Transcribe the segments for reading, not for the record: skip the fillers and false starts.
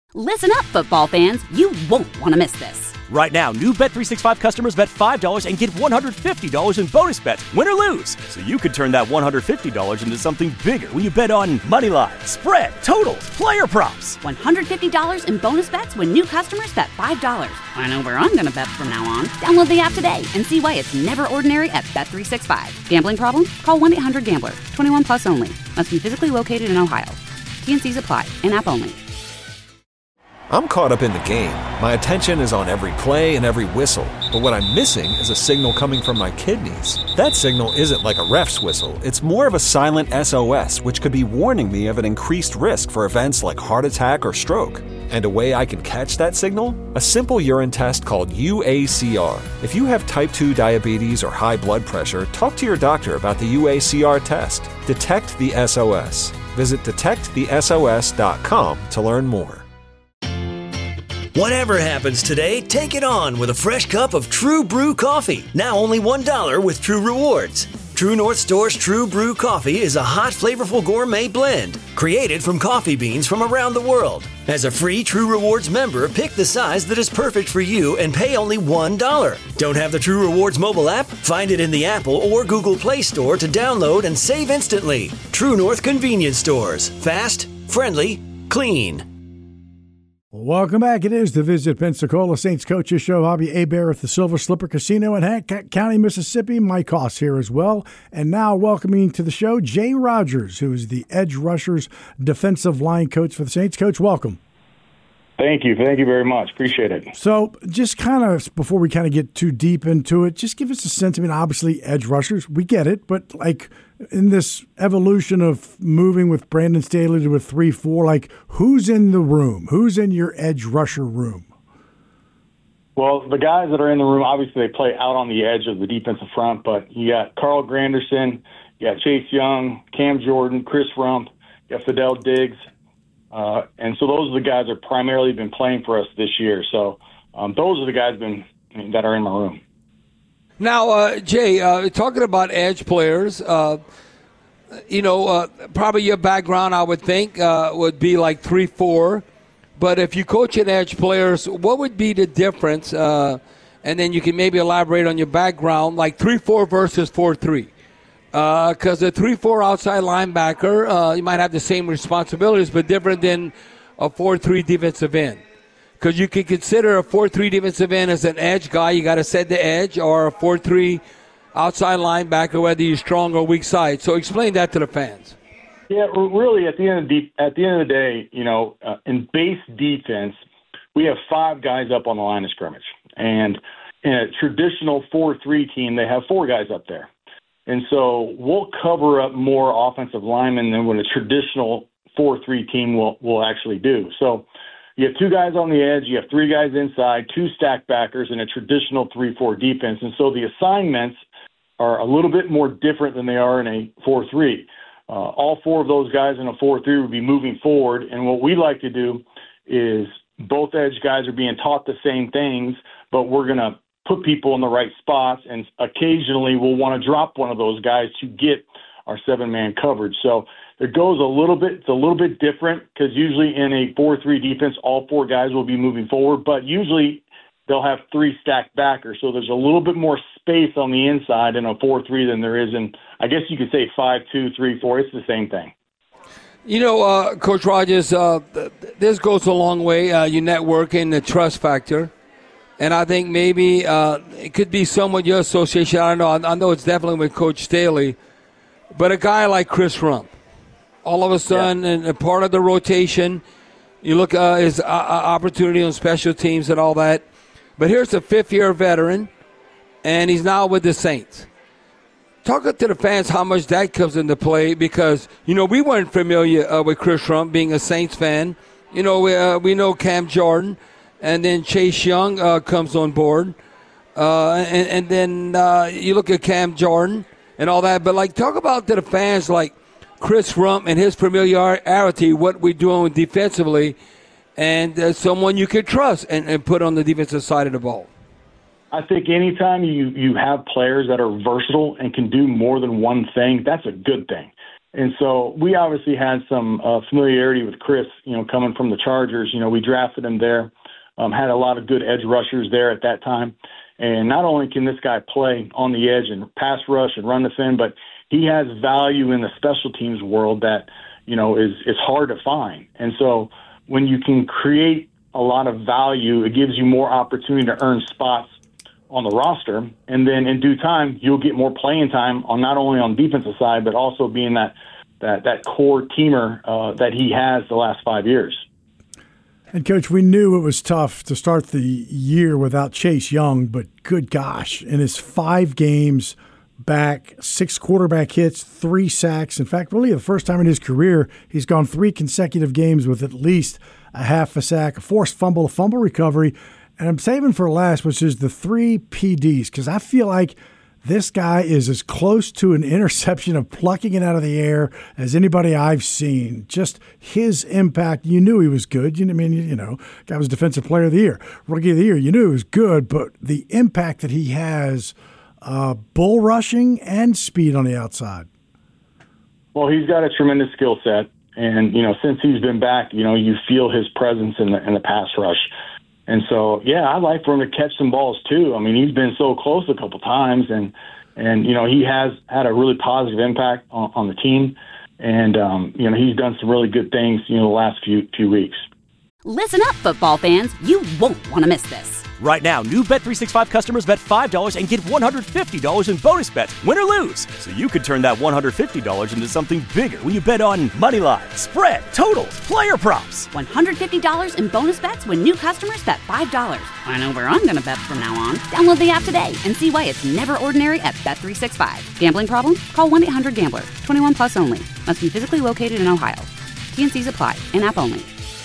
Listen up, football fans. You won't want to miss this. Right now, new Bet365 customers bet $5 and get $150 in bonus bets, win or lose. So you could turn that $150 into something bigger when you bet on money line, spread, totals, player props. $150 in bonus bets when new customers bet $5. I know where I'm going to bet from now on. Download the app today and see why it's never ordinary at Bet365. Gambling problem? Call 1-800-GAMBLER. 21 plus only. Must be physically located in Ohio. T&Cs apply. In-app only. I'm caught up in the game. My attention is on every play and every whistle. But what I'm missing is a signal coming from my kidneys. That signal isn't like a ref's whistle. It's more of a silent SOS, which could be warning me of an increased risk for events like heart attack or stroke. And a way I can catch that signal? A simple urine test called UACR. If you have type 2 diabetes or high blood pressure, talk to your doctor about the UACR test. Detect the SOS. Visit detectthesos.com to learn more. Whatever happens today, take it on with a fresh cup of True Brew coffee. Now only $1 with True Rewards. True North Store's True Brew coffee is a hot, flavorful gourmet blend created from coffee beans from around the world. As a free True Rewards member, pick the size that is perfect for you and pay only $1. Don't have the True Rewards mobile app? Find it in the Apple or Google Play Store to download and save instantly. True North Convenience Stores. Fast, friendly, clean. Welcome back. It is the Visit Pensacola Saints Coaches Show. Bobby Hebert at the Silver Slipper Casino in Hancock County, Mississippi. Mike Haas here as well. And now welcoming to the show, Jay Rogers, who is the Edge Rushers defensive line coach for the Saints. Coach, welcome. Thank you. Thank you very much. Appreciate it. So just kind of, before we kind of get too deep into it, just give us a sense. I mean, obviously, edge rushers, we get it. But, like, in this evolution of moving with Brandon Staley to a 3-4, like, who's in the room? Who's in your edge rusher room? Well, the guys that are in the room, obviously, they play out on the edge of the defensive front. But you got Carl Granderson, you got Chase Young, Cam Jordan, Chris Rump, you got Fidel Diggs. And so those are the guys that have primarily been playing for us this year. So those are the guys that are in my room. Now, Jay, talking about edge players, probably your background, I would think, would be like 3-4. But if you coach in edge players, what would be the difference? And then you can maybe elaborate on your background, like 3-4 versus 4-3. Because a 3-4 outside linebacker, you might have the same responsibilities, but different than a 4-3 defensive end. Because you could consider a 4-3 defensive end as an edge guy, you got to set the edge, or a 4-3 outside linebacker, whether you're strong or weak side. So explain that to the fans. Yeah, really, at the end of the day, in base defense, we have 5 guys up on the line of scrimmage, and in a traditional 4-3 team, they have 4 guys up there. And so we'll cover up more offensive linemen than what a traditional 4-3 team will actually do. So you have 2 guys on the edge, you have 3 guys inside, 2 stack backers in a traditional 3-4 defense. And so the assignments are a little bit more different than they are in a 4-3. All 4 of those guys in a 4-3 would be moving forward. And what we like to do is both edge guys are being taught the same things, but we're going to put people in the right spots, and occasionally we'll want to drop one of those guys to get our 7-man coverage. So it goes it's a little bit different, because usually in a 4-3 defense, all 4 guys will be moving forward, but usually they'll have 3 stacked backers. So there's a little bit more space on the inside in a 4-3 than there is in, I guess you could say 5-2, 3-4. It's the same thing. Coach Rogers, this goes a long way. You network in the trust factor. And I think maybe it could be somewhat your association. I don't know. I know it's definitely with Coach Staley. But a guy like Chris Rump, all of a sudden, and a part of the rotation, you look at his opportunity on special teams and all that. But here's a 5th-year veteran, and he's now with the Saints. Talk to the fans how much that comes into play, because, we weren't familiar with Chris Rump being a Saints fan. We know Cam Jordan. And then Chase Young comes on board. And then you look at Cam Jordan and all that. But, talk about to the fans, Chris Rump and his familiarity, what we're doing defensively, and someone you can trust and put on the defensive side of the ball. I think anytime you have players that are versatile and can do more than one thing, that's a good thing. And so we obviously had some familiarity with Chris, coming from the Chargers. We drafted him there, had a lot of good edge rushers there at that time. And not only can this guy play on the edge and pass rush and run the fin, but he has value in the special teams world that, is hard to find. And so when you can create a lot of value, it gives you more opportunity to earn spots on the roster. And then in due time, you'll get more playing time on not only on the defensive side, but also being that core teamer that he has the last 5 years. And, Coach, we knew it was tough to start the year without Chase Young, but good gosh, in his 5 games back, 6 quarterback hits, 3 sacks. In fact, really the first time in his career, he's gone 3 consecutive games with at least a half a sack, a forced fumble, a fumble recovery. And I'm saving for last, which is the 3 PDs, because I feel like this guy is as close to an interception of plucking it out of the air as anybody I've seen. Just his impact, you knew he was good. Guy was Defensive Player of the Year, Rookie of the Year. You knew he was good, but the impact that he has, bull rushing and speed on the outside. Well, he's got a tremendous skill set, and since he's been back, you feel his presence in the pass rush. And so, yeah, I'd like for him to catch some balls too. I mean, he's been so close a couple times, and he has had a really positive impact on the team. And, he's done some really good things, the last few weeks. Listen up, football fans. You won't want to miss this. Right now, new Bet365 customers bet $5 and get $150 in bonus bets, win or lose. So you could turn that $150 into something bigger when you bet on money line, spread, totals, player props. $150 in bonus bets when new customers bet $5. I know where I'm going to bet from now on. Download the app today and see why it's never ordinary at Bet365. Gambling problem? Call 1-800-GAMBLER. 21 plus only. Must be physically located in Ohio. T&Cs apply. In-app only.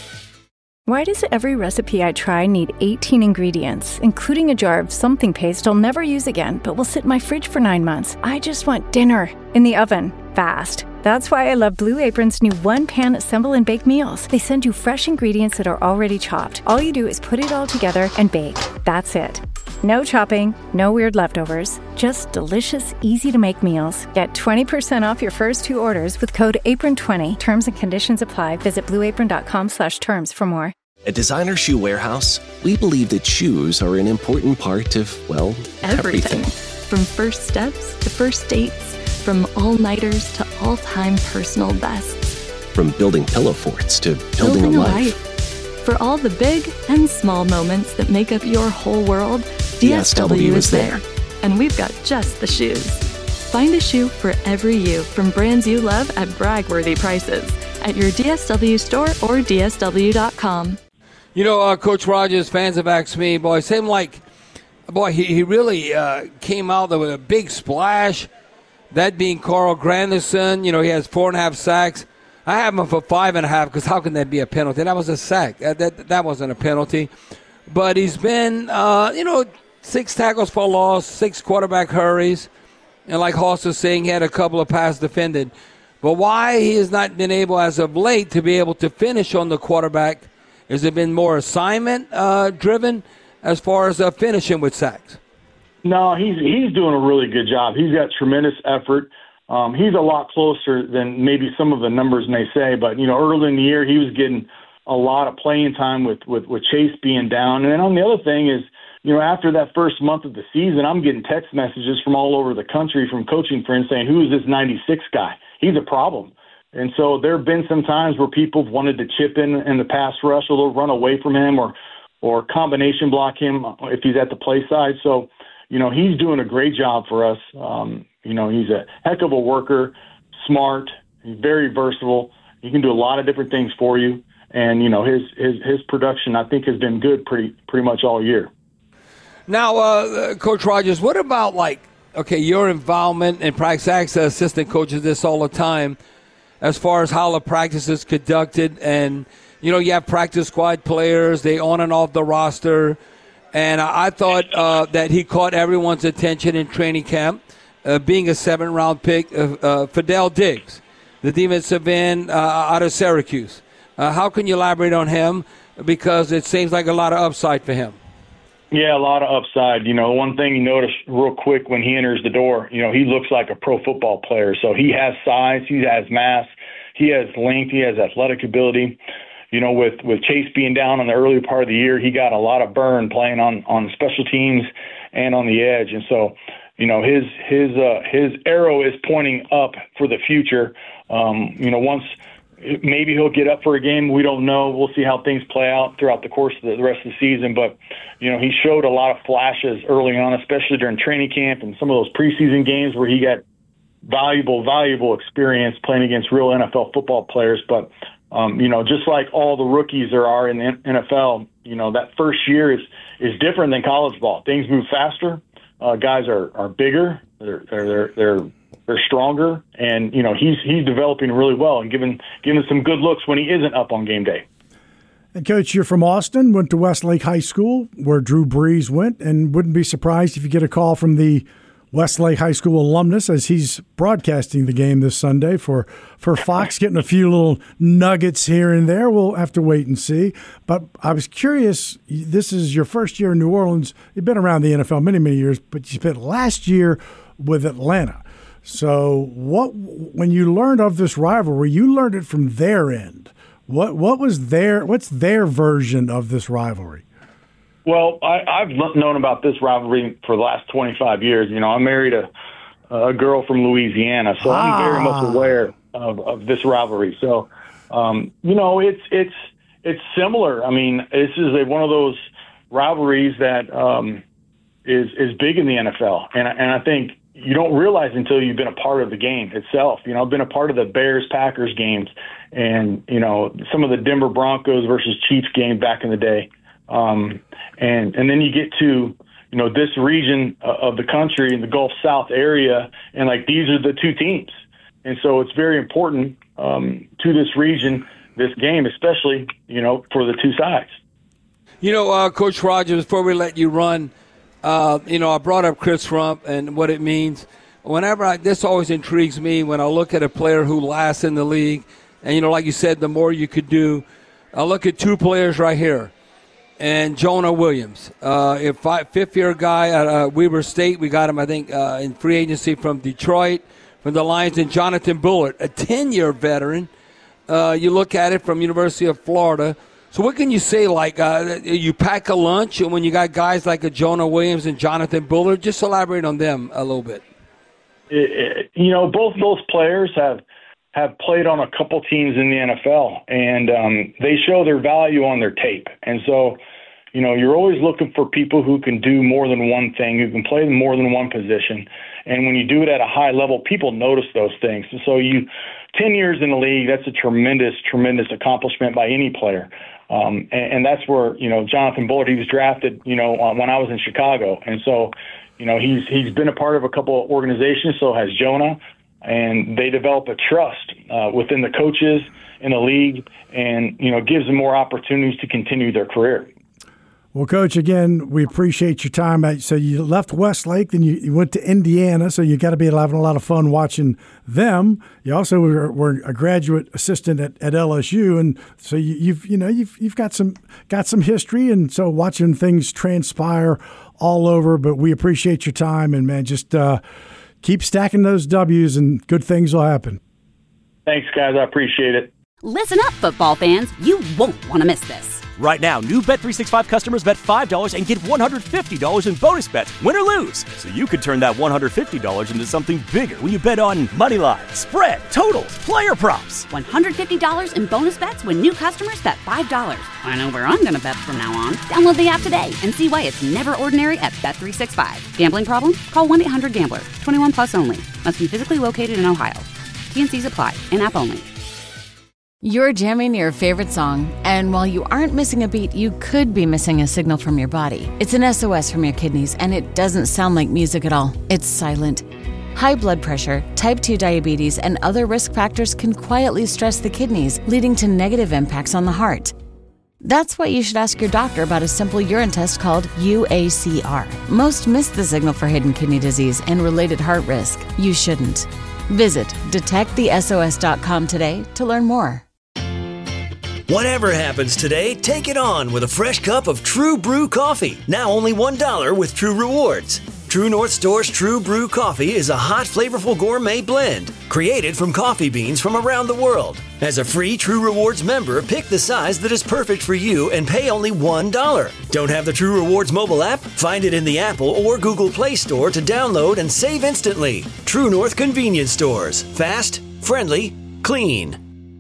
Why does every recipe I try need 18 ingredients, including a jar of something paste I'll never use again, but will sit in my fridge for 9 months? I just want dinner in the oven, fast. That's why I love Blue Apron's new one-pan assemble and bake meals. They send you fresh ingredients that are already chopped. All you do is put it all together and bake. That's it. No chopping, no weird leftovers, just delicious, easy-to-make meals. Get 20% off your first 2 orders with code APRON20. Terms and conditions apply. Visit blueapron.com/terms for more. At Designer Shoe Warehouse, we believe that shoes are an important part of, well, everything. From first steps to first dates, from all-nighters to all-time personal bests. From building pillow forts to building a life. For all the big and small moments that make up your whole world, DSW is there. And we've got just the shoes. Find a shoe for every you from brands you love at brag-worthy prices at your DSW store or DSW.com. Coach Rogers, fans have asked me, he really came out there with a big splash. That being Carl Granderson, he has 4.5 sacks. I have him for 5.5 because how can that be a penalty? That was a sack. That wasn't a penalty. But he's been, 6 tackles for loss, 6 quarterback hurries. And like Hoss was saying, he had a couple of passes defended. But why he has not been able as of late to be able to finish on the quarterback? Has it been more assignment driven as far as finishing with sacks? No, he's doing a really good job. He's got tremendous effort. He's a lot closer than maybe some of the numbers may say. But, early in the year, he was getting a lot of playing time with Chase being down. And then on the other thing is, after that first month of the season, I'm getting text messages from all over the country from coaching friends saying, who is this 96 guy? He's a problem. And so there have been some times where people have wanted to chip in the pass rush, or they'll run away from him or combination block him if he's at the play side. So, he's doing a great job for us. He's a heck of a worker, smart, he's very versatile. He can do a lot of different things for you. And, his production, I think, has been good pretty much all year. Now, Coach Rogers, what about your involvement in practice? I ask assistant coaches this all the time as far as how the practice is conducted. And, you have practice squad players, they on and off the roster. And I thought that he caught everyone's attention in training camp, being a 7th-round pick, Fidel Diggs, the defensive end out of Syracuse. How can you elaborate on him? Because it seems like a lot of upside for him. Yeah, a lot of upside. One thing you notice real quick when he enters the door, he looks like a pro football player. So he has size, he has mass, he has length, he has athletic ability. With Chase being down on the early part of the year, he got a lot of burn playing on special teams and on the edge. And so, his arrow is pointing up for the future. Once maybe he'll get up for a game, we don't know. We'll see how things play out throughout the course of the rest of the season. But, he showed a lot of flashes early on, especially during training camp and some of those preseason games where he got valuable experience playing against real NFL football players. But, just like all the rookies there are in the NFL, that first year is different than college ball. Things move faster. Guys are bigger. They're stronger, and he's developing really well and giving some good looks when he isn't up on game day. And Coach, you're from Austin, went to Westlake High School where Drew Brees went, and wouldn't be surprised if you get a call from the Westlake High School alumnus as he's broadcasting the game this Sunday for Fox, getting a few little nuggets here and there. We'll have to wait and see. But I was curious, this is your first year in New Orleans. You've been around the NFL many, many years, but you spent last year with Atlanta. So when you learned of this rivalry, you learned it from their end. What's their version of this rivalry? Well, I've known about this rivalry for the last 25 years. I married a girl from Louisiana, so I'm very much aware of this rivalry. So, it's similar. I mean, this is one of those rivalries that is big in the NFL, and I think you don't realize until you've been a part of the game itself. I've been a part of the Bears-Packers games, and some of the Denver Broncos versus Chiefs game back in the day. And then you get to, this region of the country in the Gulf South area, and these are the two teams. And so it's very important, to this region, this game, especially, for the two sides. Coach Rogers, before we let you run, I brought up Chris Rump and what it means. Whenever this always intrigues me when I look at a player who lasts in the league. And, like you said, the more you could do. I look at two players right here. And Jonah Williams, fifth-year guy at Weber State. We got him, I think, in free agency from Detroit, from the Lions. And Jonathan Bullard, a 10-year veteran. You look at it from University of Florida. So what can you say, you pack a lunch when you got guys like a Jonah Williams and Jonathan Bullard? Just elaborate on them a little bit. Both those players have played on a couple teams in the NFL, and they show their value on their tape. And so, you're always looking for people who can do more than one thing, who can play more than one position. And when you do it at a high level, people notice those things. And so 10 years in the league, that's a tremendous, tremendous accomplishment by any player. And that's where, Jonathan Bullard, he was drafted, when I was in Chicago. And so, he's been a part of a couple of organizations, so has Jonah. And they develop a trust within the coaches in the league and, gives them more opportunities to continue their career. Well, Coach, again, we appreciate your time. So you left Westlake, then you went to Indiana, so you got to be having a lot of fun watching them. You also were a graduate assistant at LSU, and so you've got some history, and so watching things transpire all over. But we appreciate your time, and man, just keep stacking those W's, and good things will happen. Thanks, guys. I appreciate it. Listen up, football fans. You won't want to miss this. Right now, new Bet365 customers bet $5 and get $150 in bonus bets, win or lose. So you could turn that $150 into something bigger when you bet on money line, spread, totals, player props. $150 in bonus bets when new customers bet $5. I know where I'm going to bet from now on. Download the app today and see why it's never ordinary at Bet365. Gambling problem? Call 1-800-GAMBLER. 21 plus only. Must be physically located in Ohio. T&Cs apply. In-app only. You're jamming your favorite song, and while you aren't missing a beat, you could be missing a signal from your body. It's an SOS from your kidneys, and it doesn't sound like music at all. It's silent. High blood pressure, type 2 diabetes, and other risk factors can quietly stress the kidneys, leading to negative impacts on the heart. That's why you should ask your doctor about a simple urine test called UACR. Most miss the signal for hidden kidney disease and related heart risk. You shouldn't. Visit detectthesos.com today to learn more. Whatever happens today, take it on with a fresh cup of True Brew coffee. Now only $1 with True Rewards. True North Store's True Brew coffee is a hot, flavorful gourmet blend created from coffee beans from around the world. As a free True Rewards member, pick the size that is perfect for you and pay only $1. Don't have the True Rewards mobile app? Find it in the Apple or Google Play Store to download and save instantly. True North Convenience Stores. Fast, friendly, clean.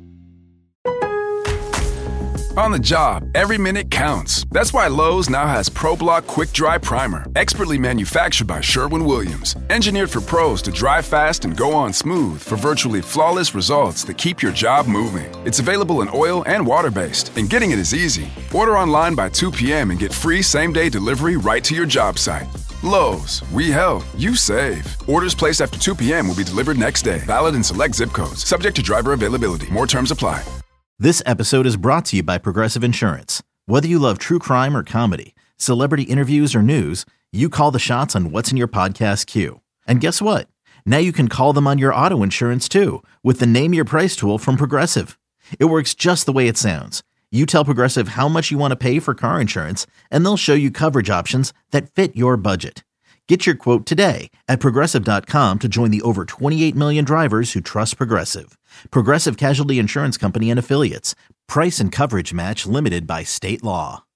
On the job, every minute counts. That's why Lowe's now has ProBlock Quick Dry Primer, expertly manufactured by Sherwin-Williams. Engineered for pros to dry fast and go on smooth for virtually flawless results that keep your job moving. It's available in oil and water-based, and getting it is easy. Order online by 2 p.m. and get free same-day delivery right to your job site. Lowe's, we help, you save. Orders placed after 2 p.m. will be delivered next day. Valid in select zip codes. Subject to driver availability. More terms apply. This episode is brought to you by Progressive Insurance. Whether you love true crime or comedy, celebrity interviews or news, you call the shots on what's in your podcast queue. And guess what? Now you can call them on your auto insurance too with the Name Your Price tool from Progressive. It works just the way it sounds. You tell Progressive how much you want to pay for car insurance, and they'll show you coverage options that fit your budget. Get your quote today at Progressive.com to join the over 28 million drivers who trust Progressive. Progressive Casualty Insurance Company and Affiliates. Price and coverage match limited by state law.